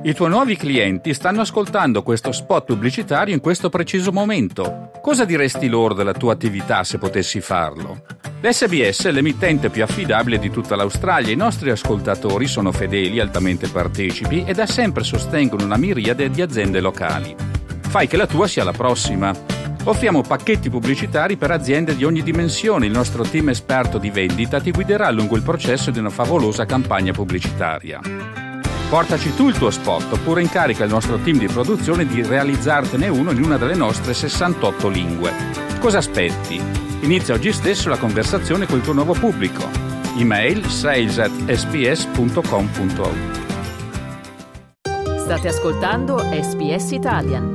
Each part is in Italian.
I tuoi nuovi clienti stanno ascoltando questo spot pubblicitario in questo preciso momento. Cosa diresti loro della tua attività se potessi farlo? L'SBS è l'emittente più affidabile di tutta l'Australia. I nostri ascoltatori sono fedeli, altamente partecipi e da sempre sostengono una miriade di aziende locali. Fai che la tua sia la prossima. Offriamo pacchetti pubblicitari per aziende di ogni dimensione. Il nostro team esperto di vendita ti guiderà lungo il processo di una favolosa campagna pubblicitaria. Portaci tu il tuo spot oppure incarica il nostro team di produzione di realizzartene uno in una delle nostre 68 lingue. Cosa aspetti? Inizia oggi stesso la conversazione col tuo nuovo pubblico. Email sales@sbs.com.au. State ascoltando SBS Italian.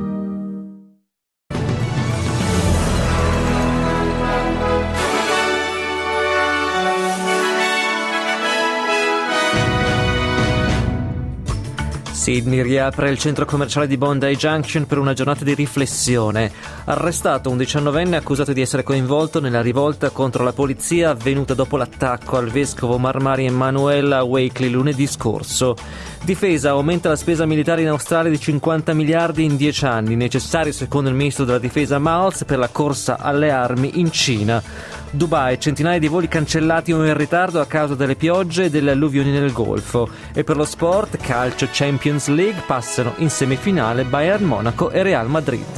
Sydney riapre il centro commerciale di Bondi Junction per una giornata di riflessione. Arrestato un 19enne accusato di essere coinvolto nella rivolta contro la polizia avvenuta dopo l'attacco al vescovo Marmari Emanuele a Wakely lunedì scorso. Difesa aumenta la spesa militare in Australia di 50 miliardi in 10 anni, necessari secondo il ministro della difesa Miles per la corsa alle armi in Cina. Dubai, centinaia di voli cancellati o in ritardo a causa delle piogge e delle alluvioni nel Golfo. E per lo sport, calcio Champions League, passano in semifinale Bayern Monaco e Real Madrid.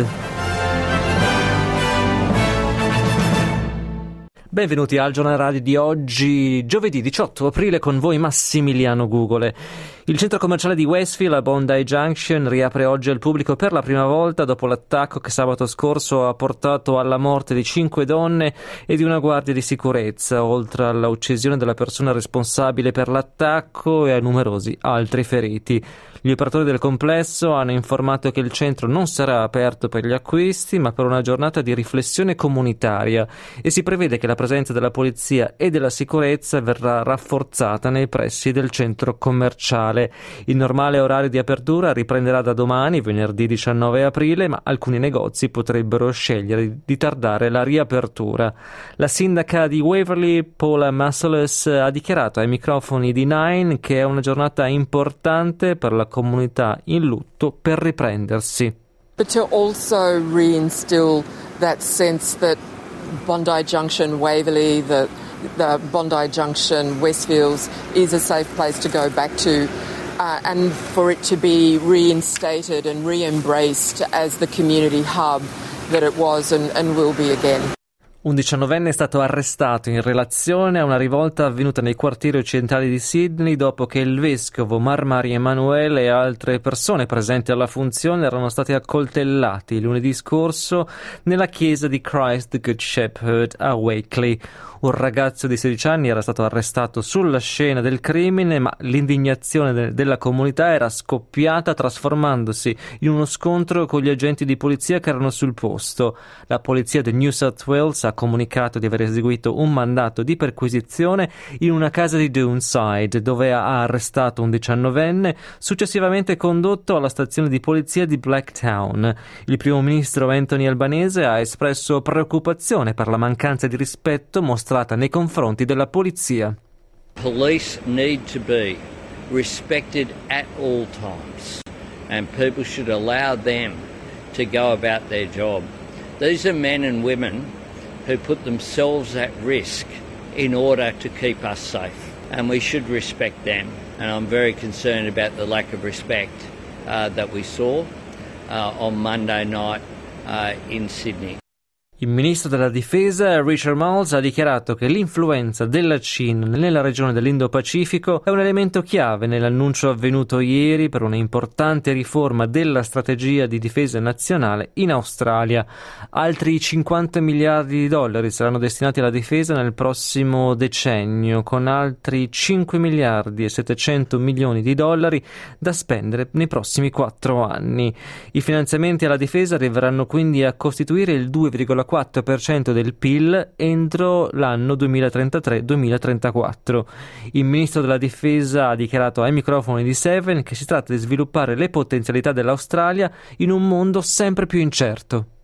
Benvenuti al giornale radio di oggi, giovedì 18 aprile, con voi Massimiliano Gugole. Il centro commerciale di Westfield a Bondi Junction riapre oggi al pubblico per la prima volta dopo l'attacco che sabato scorso ha portato alla morte di 5 donne e di una guardia di sicurezza, oltre alla uccisione della persona responsabile per l'attacco e a numerosi altri feriti. Gli operatori del complesso hanno informato che il centro non sarà aperto per gli acquisti, ma per una giornata di riflessione comunitaria, e si prevede che la presenza della polizia e della sicurezza verrà rafforzata nei pressi del centro commerciale. Il normale orario di apertura riprenderà da domani, venerdì 19 aprile, ma alcuni negozi potrebbero scegliere di tardare la riapertura. La sindaca di Waverley, Paula Massalas, ha dichiarato ai microfoni di Nine che è una giornata importante per la comunità in lutto per riprendersi. But to also reinstill that sense that Bondi Junction, Waverley, the Bondi Junction, Westfields is a safe place to go back to, and for it to be reinstated and re-embraced as the community hub that it was and will be again. Un 19enne è stato arrestato in relazione a una rivolta avvenuta nei quartieri occidentali di Sydney dopo che il vescovo Marmari Emanuele e altre persone presenti alla funzione erano stati accoltellati lunedì scorso nella chiesa di Christ the Good Shepherd a Wakely. Un ragazzo di 16 anni era stato arrestato sulla scena del crimine, ma l'indignazione della comunità era scoppiata, trasformandosi in uno scontro con gli agenti di polizia che erano sul posto. La polizia del New South Wales ha comunicato di aver eseguito un mandato di perquisizione in una casa di Doonside, dove ha arrestato un 19enne, successivamente condotto alla stazione di polizia di Blacktown. Il primo ministro Anthony Albanese ha espresso preoccupazione per la mancanza di rispetto mostrata nei confronti della polizia. Police need to be respected at all times, and people should allow them to go about their job. These are men and women who put themselves at risk in order to keep us safe, and we should respect them. And I'm very concerned about the lack of respect that we saw on Monday night in Sydney. Il ministro della difesa Richard Marles ha dichiarato che l'influenza della Cina nella regione dell'Indo-Pacifico è un elemento chiave nell'annuncio avvenuto ieri per una importante riforma della strategia di difesa nazionale in Australia. Altri 50 miliardi di dollari saranno destinati alla difesa nel prossimo decennio, con altri 5 miliardi e 700 milioni di dollari da spendere nei prossimi 4 anni. I finanziamenti alla difesa arriveranno quindi a costituire il 2,4% del PIL entro l'anno 2033-2034. Il ministro della difesa ha dichiarato ai microfoni di Seven che si tratta di sviluppare le potenzialità dell'Australia in un mondo sempre più incerto.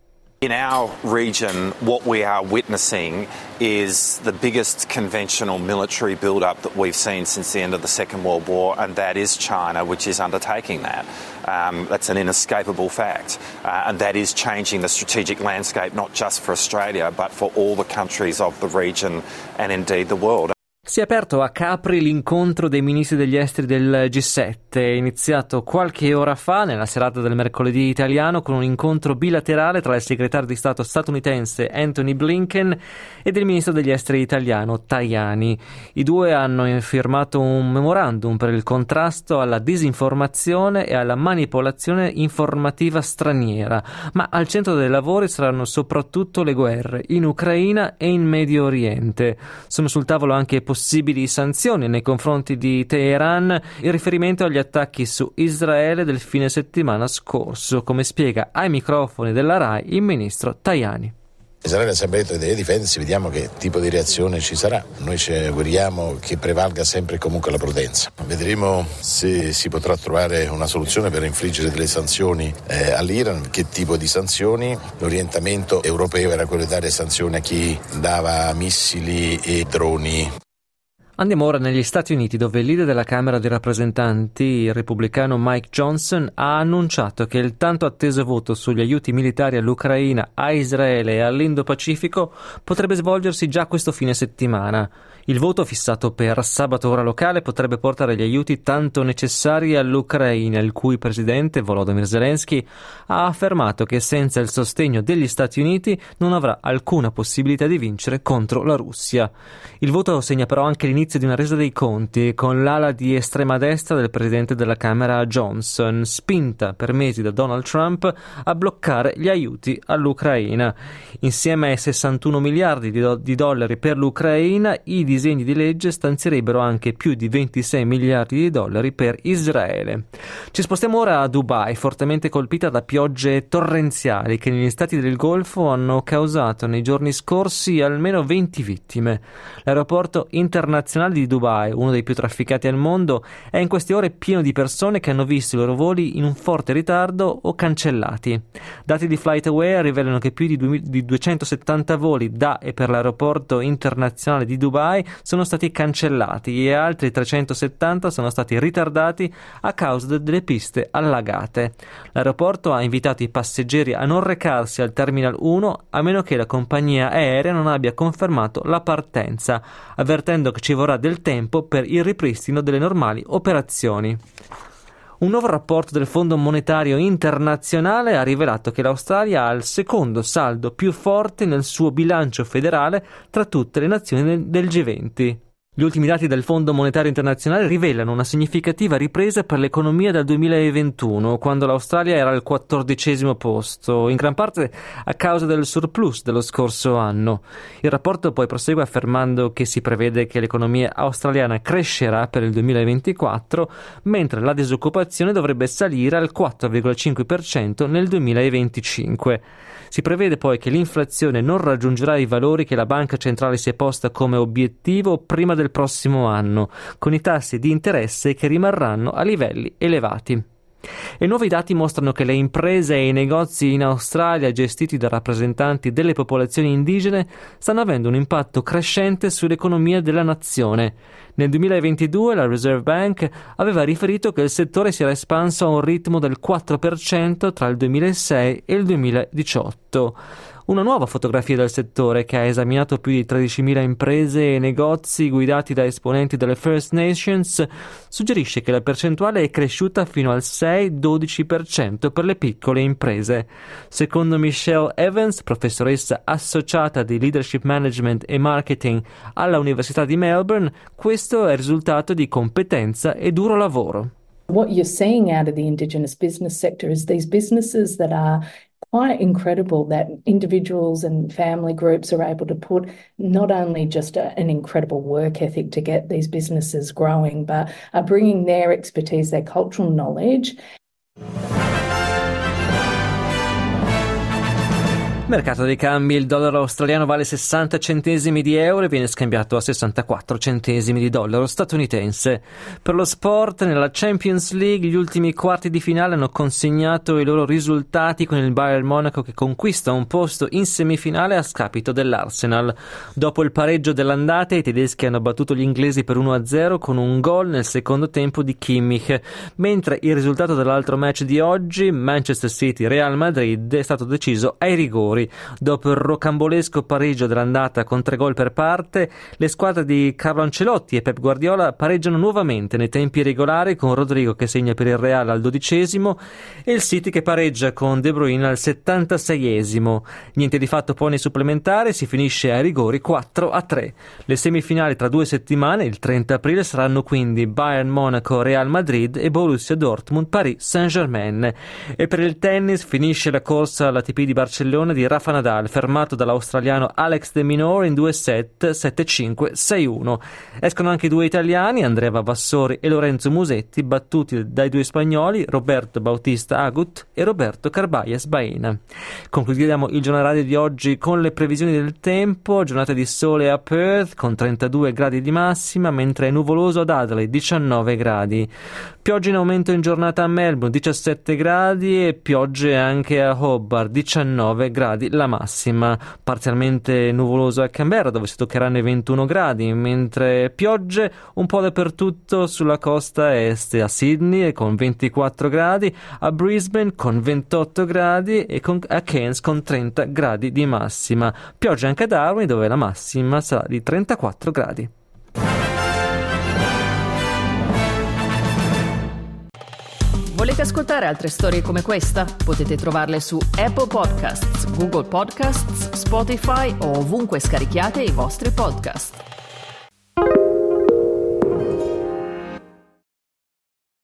In our region, what we are witnessing is the biggest conventional military build-up that we've seen since the end of the Second World War, and that is China, which is undertaking that. That's an inescapable fact, and that is changing the strategic landscape, not just for Australia, but for all the countries of the region and indeed the world. Si è aperto a Capri l'incontro dei ministri degli esteri del G7, è iniziato qualche ora fa, nella serata del mercoledì italiano, con un incontro bilaterale tra il segretario di Stato statunitense Anthony Blinken ed il ministro degli esteri italiano Tajani. I due hanno firmato un memorandum per il contrasto alla disinformazione e alla manipolazione informativa straniera, ma al centro dei lavori saranno soprattutto le guerre in Ucraina e in Medio Oriente. Sono sul tavolo anche possibili sanzioni nei confronti di Teheran in riferimento agli attacchi su Israele del fine settimana scorso, come spiega ai microfoni della RAI il ministro Tajani. Israele ha sempre detto che deve difendersi, vediamo che tipo di reazione ci sarà. Noi ci auguriamo che prevalga sempre e comunque la prudenza. Vedremo se si potrà trovare una soluzione per infliggere delle sanzioni all'Iran, che tipo di sanzioni. L'orientamento europeo era quello di dare sanzioni a chi dava missili e droni. Andiamo ora negli Stati Uniti, dove il leader della Camera dei rappresentanti, il repubblicano Mike Johnson, ha annunciato che il tanto atteso voto sugli aiuti militari all'Ucraina, a Israele e all'Indo-Pacifico potrebbe svolgersi già questo fine settimana. Il voto, fissato per sabato ora locale, potrebbe portare gli aiuti tanto necessari all'Ucraina, il cui presidente Volodymyr Zelensky ha affermato che senza il sostegno degli Stati Uniti non avrà alcuna possibilità di vincere contro la Russia. Il voto segna però anche l'inizio di una resa dei conti con l'ala di estrema destra del presidente della Camera Johnson, spinta per mesi da Donald Trump a bloccare gli aiuti all'Ucraina. Insieme ai 61 miliardi di dollari per l'Ucraina, i disegni di legge stanzierebbero anche più di 26 miliardi di dollari per Israele. Ci spostiamo ora a Dubai, fortemente colpita da piogge torrenziali che negli stati del Golfo hanno causato nei giorni scorsi almeno 20 vittime. L'aeroporto internazionale di Dubai, uno dei più trafficati al mondo, è in queste ore pieno di persone che hanno visto i loro voli in un forte ritardo o cancellati. Dati di FlightAware rivelano che più di 270 voli da e per l'aeroporto internazionale di Dubai sono stati cancellati e altri 370 sono stati ritardati a causa delle piste allagate. L'aeroporto ha invitato i passeggeri a non recarsi al Terminal 1 a meno che la compagnia aerea non abbia confermato la partenza, avvertendo che ci vorrà del tempo per il ripristino delle normali operazioni. Un nuovo rapporto del Fondo Monetario Internazionale ha rivelato che l'Australia ha il secondo saldo più forte nel suo bilancio federale tra tutte le nazioni del G20. Gli ultimi dati del Fondo Monetario Internazionale rivelano una significativa ripresa per l'economia dal 2021, quando l'Australia era al 14° posto, in gran parte a causa del surplus dello scorso anno. Il rapporto poi prosegue affermando che si prevede che l'economia australiana crescerà per il 2024, mentre la disoccupazione dovrebbe salire al 4,5% nel 2025. Si prevede poi che l'inflazione non raggiungerà i valori che la Banca Centrale si è posta come obiettivo prima del prossimo anno, con i tassi di interesse che rimarranno a livelli elevati. E nuovi dati mostrano che le imprese e i negozi in Australia gestiti da rappresentanti delle popolazioni indigene stanno avendo un impatto crescente sull'economia della nazione. Nel 2022 la Reserve Bank aveva riferito che il settore si era espanso a un ritmo del 4% tra il 2006 e il 2018. Una nuova fotografia del settore, che ha esaminato più di 13.000 imprese e negozi guidati da esponenti delle First Nations, suggerisce che la percentuale è cresciuta fino al 6-12% per le piccole imprese. Secondo Michelle Evans, professoressa associata di Leadership Management e Marketing alla Università di Melbourne, questo è il risultato di competenza e duro lavoro. What you're seeing out of the Indigenous business sector is these businesses that are quite incredible, that individuals and family groups are able to put not only just an incredible work ethic to get these businesses growing, but are bringing their expertise, their cultural knowledge. Mercato dei cambi, il dollaro australiano vale 60 centesimi di euro e viene scambiato a 64 centesimi di dollaro statunitense. Per lo sport, nella Champions League, gli ultimi quarti di finale hanno consegnato i loro risultati con il Bayern Monaco che conquista un posto in semifinale a scapito dell'Arsenal. Dopo il pareggio dell'andata, i tedeschi hanno battuto gli inglesi per 1-0 con un gol nel secondo tempo di Kimmich, mentre il risultato dell'altro match di oggi, Manchester City-Real Madrid, è stato deciso ai rigori. Dopo il rocambolesco pareggio dell'andata con 3 gol per parte, le squadre di Carlo Ancelotti e Pep Guardiola pareggiano nuovamente nei tempi regolari, con Rodrigo che segna per il Real al 12esimo e il City che pareggia con De Bruyne al 76esimo. Niente di fatto poi nei supplementari, si finisce ai rigori 4-3. Le semifinali tra 2 settimane, il 30 aprile, saranno quindi Bayern Monaco Real Madrid e Borussia Dortmund Paris Saint-Germain. E per il tennis finisce la corsa all'ATP di Barcellona di Rafa Nadal, fermato dall'australiano Alex de Minaur in 2 set, 7-5, 6-1. Escono anche i 2 italiani, Andrea Vavassori e Lorenzo Musetti, battuti dai 2 spagnoli Roberto Bautista Agut e Roberto Carballes Baena. Concludiamo il giornale radio di oggi con le previsioni del tempo. Giornata di sole a Perth con 32 gradi di massima, mentre è nuvoloso ad Adelaide, 19 gradi. Piogge in aumento in giornata a Melbourne, 17 gradi, e piogge anche a Hobart, 19 gradi la massima. Parzialmente nuvoloso a Canberra, dove si toccheranno i 21 gradi, mentre piogge un po' dappertutto sulla costa est, a Sydney con 24 gradi, a Brisbane con 28 gradi e a Cairns con 30 gradi di massima. Piogge anche a Darwin, dove la massima sarà di 34 gradi. Volete ascoltare altre storie come questa? Potete trovarle su Apple Podcasts, Google Podcasts, Spotify o ovunque scarichiate i vostri podcast.